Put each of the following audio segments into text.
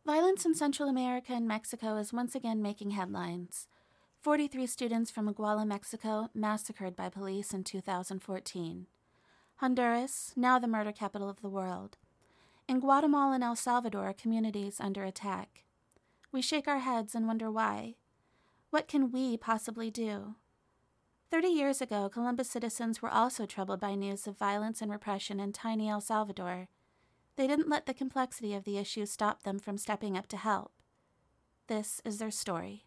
Violence in Central America and Mexico is once again making headlines. 43 students from Iguala, Mexico, massacred by police in 2014. Honduras, now the murder capital of the world. In Guatemala and El Salvador, communities under attack. We shake our heads and wonder why. What can we possibly do? 30 years ago, Columbus citizens were also troubled by news of violence and repression in tiny El Salvador. They didn't let the complexity of the issue stop them from stepping up to help. This is their story.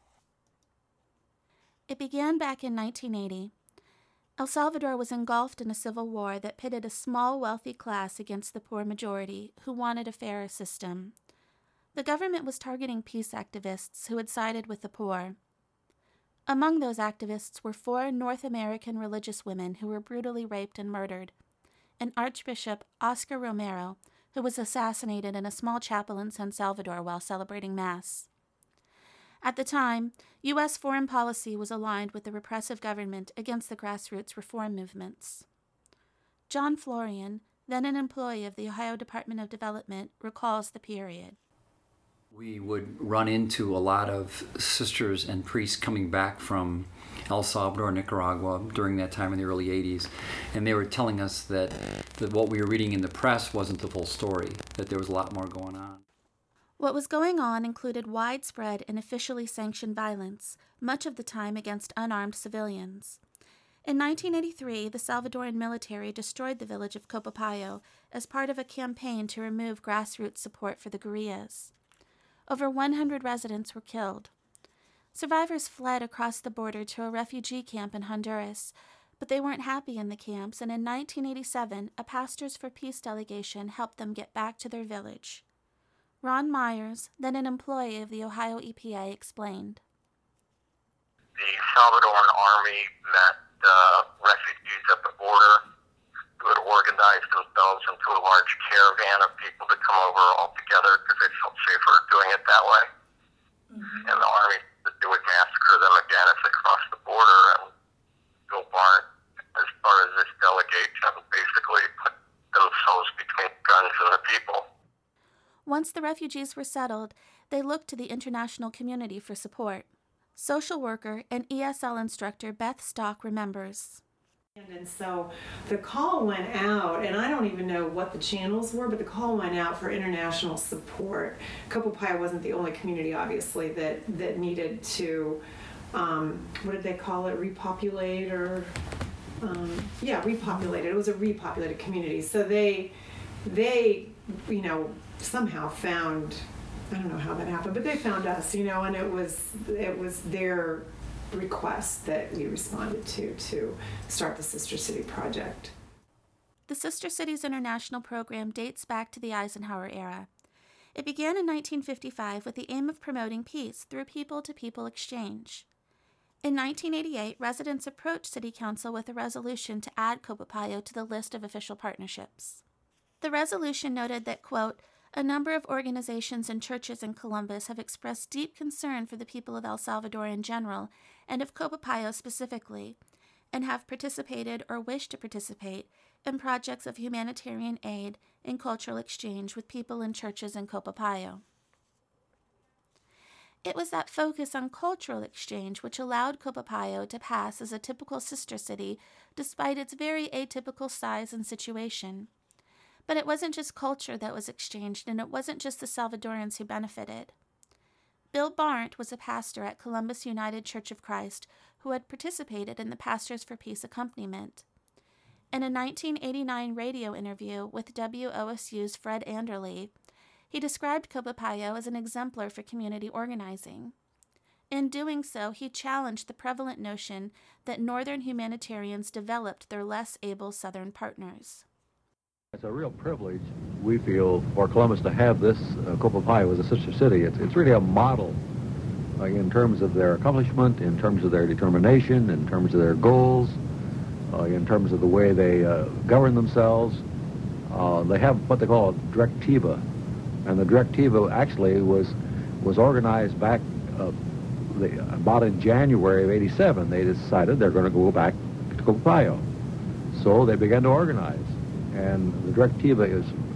It began back in 1980. El Salvador was engulfed in a civil war that pitted a small, wealthy class against the poor majority who wanted a fairer system. The government was targeting peace activists who had sided with the poor. Among those activists were 4 North American religious women who were brutally raped and murdered, and Archbishop Oscar Romero, who was assassinated in a small chapel in San Salvador while celebrating Mass. At the time, U.S. foreign policy was aligned with the repressive government against the grassroots reform movements. John Florian, then an employee of the Ohio Department of Development, recalls the period. We would run into a lot of sisters and priests coming back from El Salvador, Nicaragua during that time in the early 80s, and they were telling us that what we were reading in the press wasn't the full story, that there was a lot more going on. What was going on included widespread and officially sanctioned violence, much of the time against unarmed civilians. In 1983, the Salvadoran military destroyed the village of Copiapó as part of a campaign to remove grassroots support for the guerrillas. Over 100 residents were killed. Survivors fled across the border to a refugee camp in Honduras, but they weren't happy in the camps, and in 1987, a Pastors for Peace delegation helped them get back to their village. Ron Myers, then an employee of the Ohio EPA, explained. The Salvadoran army met refugees at the border who had organized themselves into a large caravan of people to come over all together because they felt safer doing it that way. Mm-hmm. And the army would massacre them again if they crossed the border. And Bill Barnett, as far as this delegation, basically put themselves between guns and the people. Once the refugees were settled, they looked to the international community for support. Social worker and ESL instructor Beth Stock remembers. And so the call went out, and I don't even know what the channels were, but the call went out for international support. Copiapó wasn't the only community, obviously, that needed to, what did they call it, repopulate or, repopulate. It was a repopulated community. So they somehow found, I don't know how that happened, but they found us, and it was their request that we responded to start the Sister City Project. The Sister Cities International program dates back to the Eisenhower era. It began in 1955 with the aim of promoting peace through people-to-people exchange. In 1988, residents approached City Council with a resolution to add Copiapó to the list of official partnerships. The resolution noted that, quote, a number of organizations and churches in Columbus have expressed deep concern for the people of El Salvador in general and of Copiapó specifically, and have participated or wish to participate in projects of humanitarian aid and cultural exchange with people and churches in Copiapó. It was that focus on cultural exchange which allowed Copiapó to pass as a typical sister city despite its very atypical size and situation. But it wasn't just culture that was exchanged, and it wasn't just the Salvadorans who benefited. Bill Barnett was a pastor at Columbus United Church of Christ who had participated in the Pastors for Peace accompaniment. In a 1989 radio interview with WOSU's Fred Anderle, he described Copiapó as an exemplar for community organizing. In doing so, he challenged the prevalent notion that Northern humanitarians developed their less able Southern partners. It's a real privilege, we feel, for Columbus to have this Copiapó as a sister city. It's really a model in terms of their accomplishment, in terms of their determination, in terms of their goals, in terms of the way they govern themselves. They have what they call a directiva, and the directiva actually was organized back about in January of '87. They decided they're going to go back to Copiapó. So they began to organize. And the directiva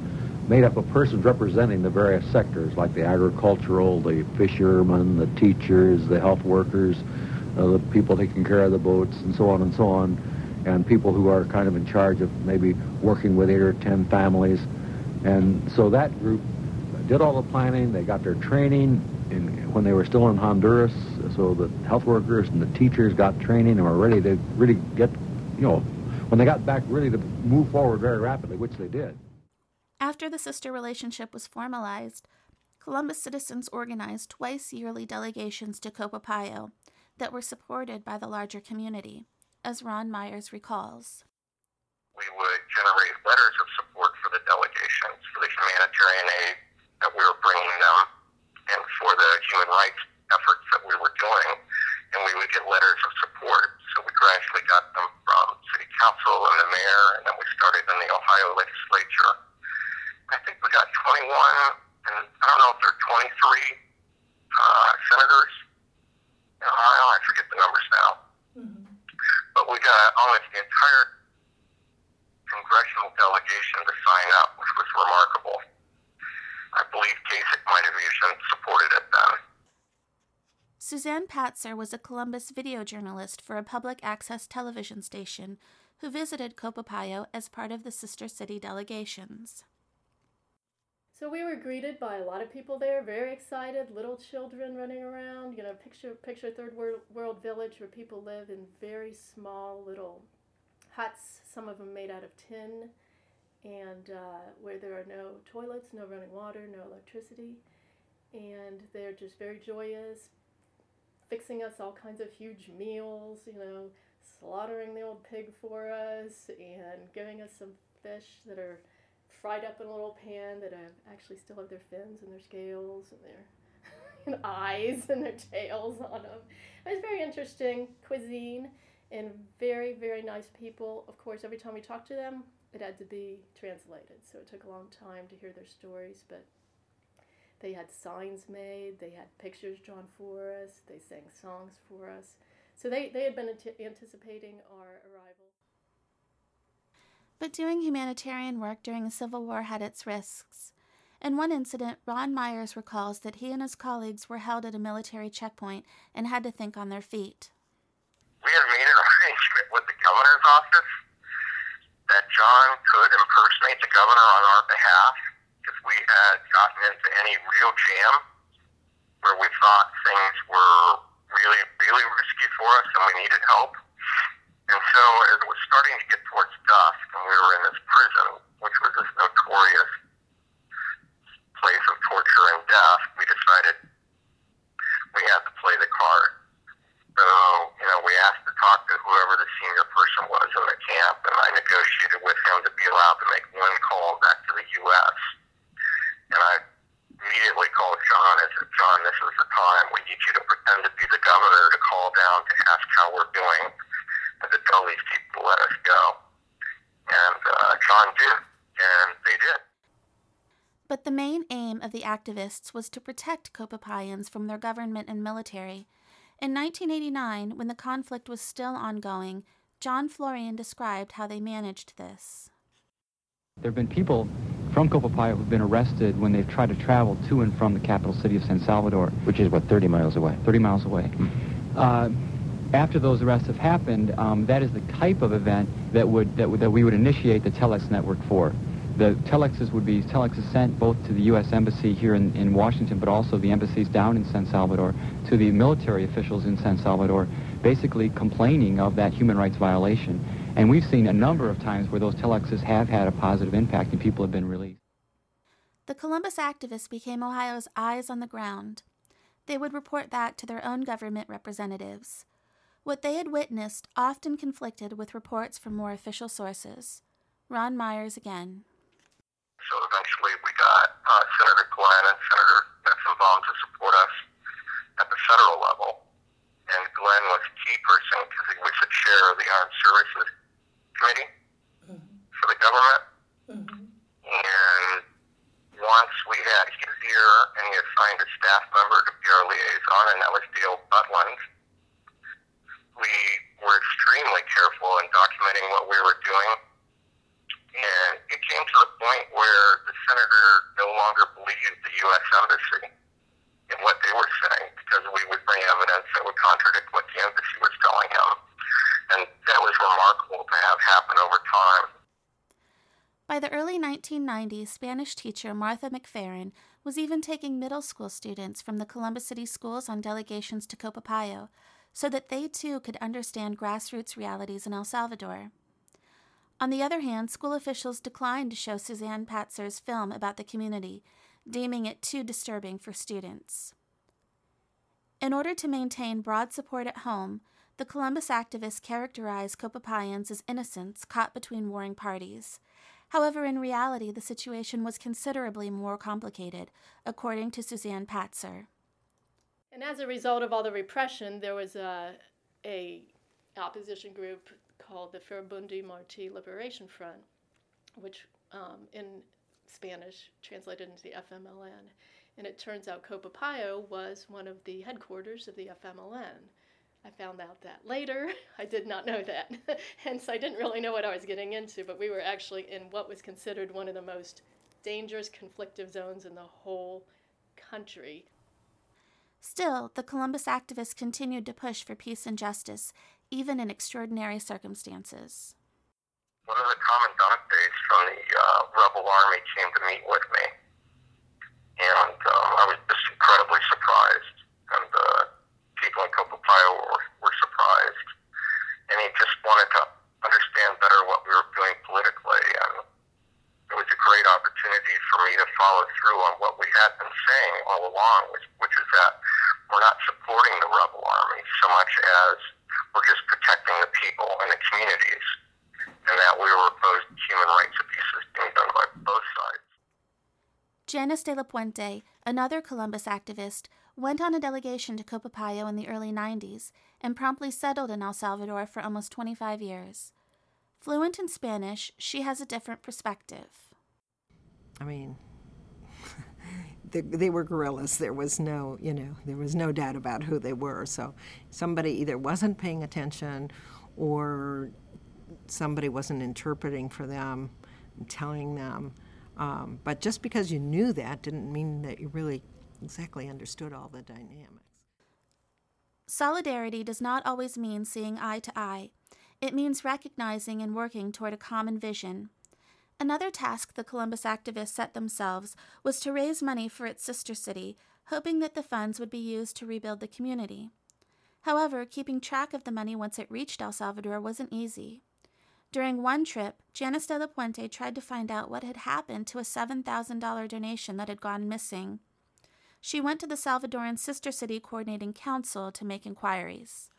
made up of persons representing the various sectors, like the agricultural, the fishermen, the teachers, the health workers, the people taking care of the boats, and so on, and people who are kind of in charge of maybe working with 8 or 10 families. And so that group did all the planning. They got their training when they were still in Honduras, so the health workers and the teachers got training and were ready to really get, when they got back, really to move forward very rapidly, which they did. After the sister relationship was formalized, Columbus citizens organized twice-yearly delegations to Copiapo that were supported by the larger community, as Ron Myers recalls. We would generate letters of support for the delegations, for the humanitarian aid that we were bringing them, and for the human rights efforts that we were doing, and we would get letters of support. So we gradually got them from city council and the mayor, and then we started in the Ohio legislature. I think we got 21, and I don't know if there are 23 senators in Ohio. I forget the numbers now. Mm-hmm. But we got almost the entire congressional delegation to sign up, which was remarkable. I believe Kasich might have even supported it then. Suzanne Patzer was a Columbus video journalist for a public access television station who visited Copiapo as part of the Sister City delegations. So we were greeted by a lot of people there, very excited, little children running around, picture third world village where people live in very small little huts, some of them made out of tin, and where there are no toilets, no running water, no electricity, and they're just very joyous, fixing us all kinds of huge meals, slaughtering the old pig for us, and giving us some fish that are fried up in a little pan that actually still have their fins and their scales and their eyes and their tails on them. It was very interesting cuisine and very, very nice people. Of course, every time we talked to them, it had to be translated, so it took a long time to hear their stories, but they had signs made, they had pictures drawn for us, they sang songs for us. So they had been anticipating our arrival. But doing humanitarian work during the Civil War had its risks. In one incident, Ron Myers recalls that he and his colleagues were held at a military checkpoint and had to think on their feet. We had made an arrangement with the governor's office that John could impersonate the governor on our behalf if we had gotten into any real jam where we thought things were really, really risky for us and we needed help. And so as it was starting to get towards dusk and we were in this prison, which was this notorious place of torture and death, we decided we had to play the card. So, we asked to talk to whoever the senior person was in the camp, and I negotiated with him to be allowed to make one call back to the U.S. And I immediately called John and said, John, this is the time. We need you to pretend to be the governor to call down to ask how we're doing and to tell these people to let us go. And John did, and they did. But the main aim of the activists was to protect Copiapans from their government and military. In 1989, when the conflict was still ongoing, John Florian described how they managed this. There have been people from Copiapo who've been arrested when they've tried to travel to and from the capital city of San Salvador. Which is, 30 miles away? 30 miles away. After those arrests have happened, that is the type of event that we would initiate the telex network for. The telexes would be telexes sent both to the U.S. Embassy here in Washington, but also the embassies down in San Salvador, to the military officials in San Salvador, basically complaining of that human rights violation. And we've seen a number of times where those telexes have had a positive impact and people have been released. The Columbus activists became Ohio's eyes on the ground. They would report back to their own government representatives. What they had witnessed often conflicted with reports from more official sources. Ron Myers again. So eventually we got Senator Glenn and Senator Metzenbaum to support us at the federal level. And Glenn was a key person because he was the chair of the Armed Services Committee for the government. And once we had his ear and he assigned a staff member to be our liaison, and that was Dale Butland, we were extremely careful in documenting what we were doing. And it came to the point where the senator no longer believed the U.S. Embassy in what they were saying, because we would bring evidence that would contradict what the embassy was telling him. And that was remarkable to have happen over time. By the early 1990s, Spanish teacher Martha McFerrin was even taking middle school students from the Columbus City schools on delegations to Copipayo so that they too could understand grassroots realities in El Salvador. On the other hand, school officials declined to show Suzanne Patzer's film about the community, deeming it too disturbing for students. In order to maintain broad support at home, the Columbus activists characterized Copapayans as innocents caught between warring parties. However, in reality, the situation was considerably more complicated, according to Suzanne Patzer. And as a result of all the repression, there was a opposition group called the Farabundi Martí Liberation Front, which in Spanish translated into the FMLN. And it turns out Copipayo was one of the headquarters of the FMLN. I found out that later. I did not know that. Hence, I didn't really know what I was getting into, but we were actually in what was considered one of the most dangerous conflictive zones in the whole country. Still, the Columbus activists continued to push for peace and justice, even in extraordinary circumstances. One of the commandantes from the rebel army came to meet with me, and I was just incredibly surprised, and people in Copipayo were surprised, and he just wanted to understand better what we were doing politically, and it was a great opportunity for me to follow through on what we had been saying all along, which is that we're not supporting the rebel army so much as we're just protecting the people and the communities, and that we were opposed to human rights abuses being done by both sides. Janice de la Puente, another Columbus activist, went on a delegation to Copipayo in the early 90s and promptly settled in El Salvador for almost 25 years. Fluent in Spanish, she has a different perspective. I mean, they were guerrillas. There was no doubt about who they were. So somebody either wasn't paying attention or somebody wasn't interpreting for them, telling them. But just because you knew that didn't mean that you really exactly understood all the dynamics. Solidarity does not always mean seeing eye to eye. It means recognizing and working toward a common vision. Another task the Columbus activists set themselves was to raise money for its sister city, hoping that the funds would be used to rebuild the community. However, keeping track of the money once it reached El Salvador wasn't easy. During one trip, Janice de la Puente tried to find out what had happened to a $7,000 donation that had gone missing. She went to the Salvadoran Sister City Coordinating Council to make inquiries.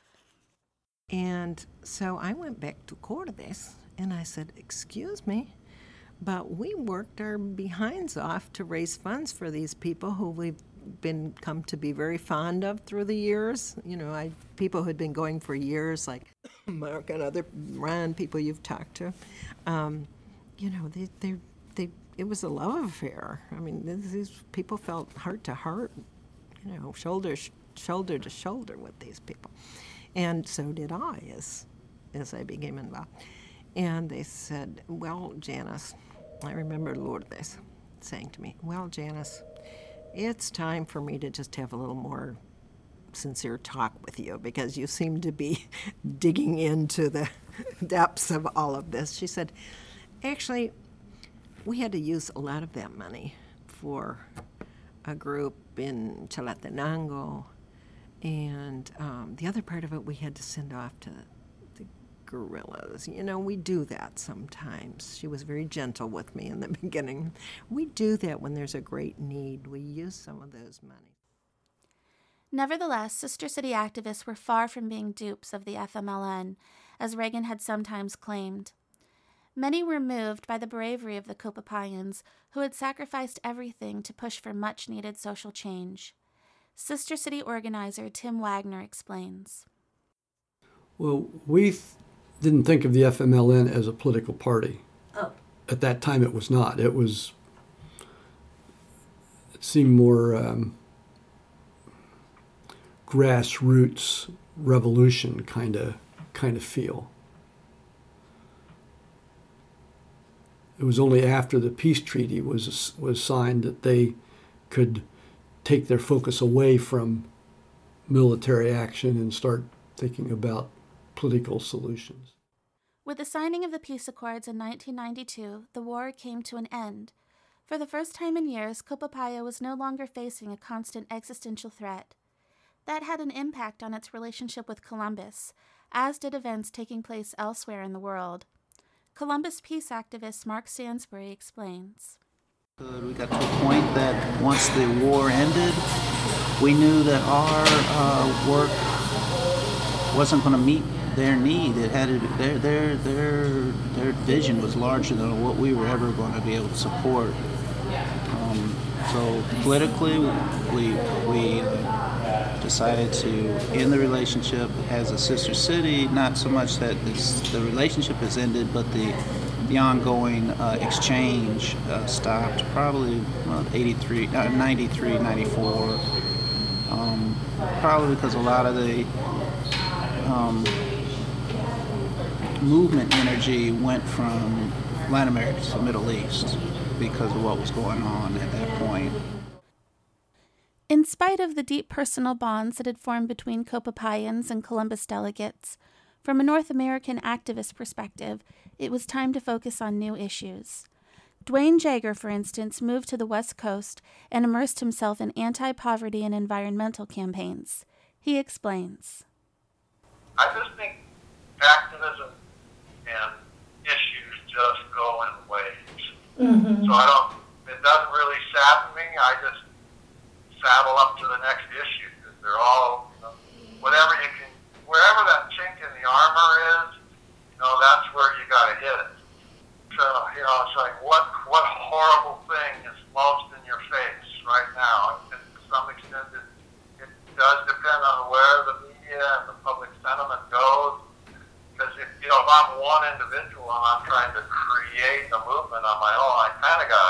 And so I went back to Cordes and I said, "Excuse me, but we worked our behinds off to raise funds for these people who we've come to be very fond of through the years. You know, people who had been going for years, like Mark and other Ron, people you've talked to. It was a love affair. I mean, these people felt heart to heart, shoulder to shoulder with these people, and so did I as I became involved. And they said, "Well, Janice," I remember Lourdes saying to me, "Well, Janice, it's time for me to just have a little more sincere talk with you because you seem to be digging into the depths of all of this." She said, "Actually, we had to use a lot of that money for a group in Chalatenango, and the other part of it we had to send off to the guerrillas. We do that sometimes." She was very gentle with me in the beginning. "We do that when there's a great need. We use some of those money." Nevertheless, Sister City activists were far from being dupes of the FMLN, as Reagan had sometimes claimed. Many were moved by the bravery of the Copapayans, who had sacrificed everything to push for much-needed social change. Sister City organizer Tim Wagner explains. Well, we didn't think of the FMLN as a political party. Oh. At that time, it was not. It seemed more grassroots revolution kind of feel. it was only after the peace treaty was signed that they could take their focus away from military action and start thinking about political solutions. With the signing of the peace accords in 1992, the war came to an end. For the first time in years, Copiapó was no longer facing a constant existential threat. That had an impact on its relationship with Columbus, as did events taking place elsewhere in the world. Columbus peace activist Mark Stansbury explains. We got to a point that once the war ended, we knew that our work wasn't going to meet their need. It had to, their vision was larger than what we were ever going to be able to support. So politically, we decided to end the relationship as a sister city. Not so much that the relationship has ended, but the ongoing exchange stopped probably 93, 94. Probably because a lot of the movement energy went from Latin America to the Middle East because of what was going on at that point. In spite of the deep personal bonds that had formed between Copapayans and Columbus delegates, from a North American activist perspective, it was time to focus on new issues. Dwayne Jaeger, for instance, moved to the West Coast and immersed himself in anti-poverty and environmental campaigns. He explains. I just think activism and issues just go in waves. Mm-hmm. So it doesn't really sadden me. I just saddle up to the next issue because they're all, wherever that chink in the armor is, that's where you got to hit it. So, it's like, what horrible thing is most in your face right now? And to some extent, it does depend on where the media and the public sentiment goes. Because if I'm one individual and I'm trying to create a movement on my own, it's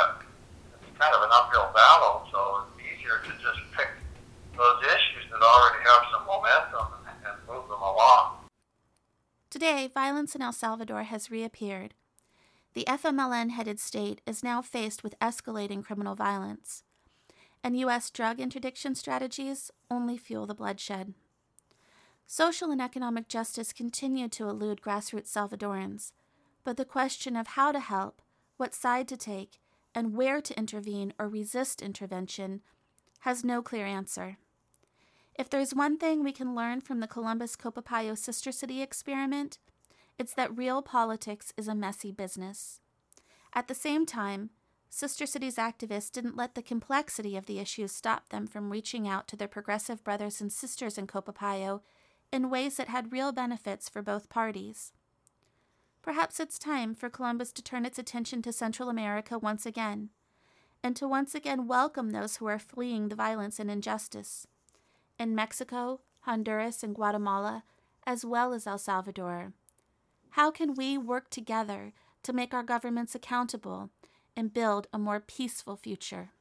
kind of an uphill battle. So it's easier to just pick those issues that already have some momentum and move them along. Today, violence in El Salvador has reappeared. The FMLN-headed state is now faced with escalating criminal violence, and U.S. drug interdiction strategies only fuel the bloodshed. Social and economic justice continue to elude grassroots Salvadorans, but the question of how to help, what side to take, and where to intervene or resist intervention has no clear answer. If there's one thing we can learn from the Columbus Copiapó Sister City experiment, it's that real politics is a messy business. At the same time, Sister Cities activists didn't let the complexity of the issues stop them from reaching out to their progressive brothers and sisters in Copiapó in ways that had real benefits for both parties. Perhaps it's time for Columbus to turn its attention to Central America once again, and to once again welcome those who are fleeing the violence and injustice. In Mexico, Honduras, and Guatemala, as well as El Salvador. How can we work together to make our governments accountable and build a more peaceful future?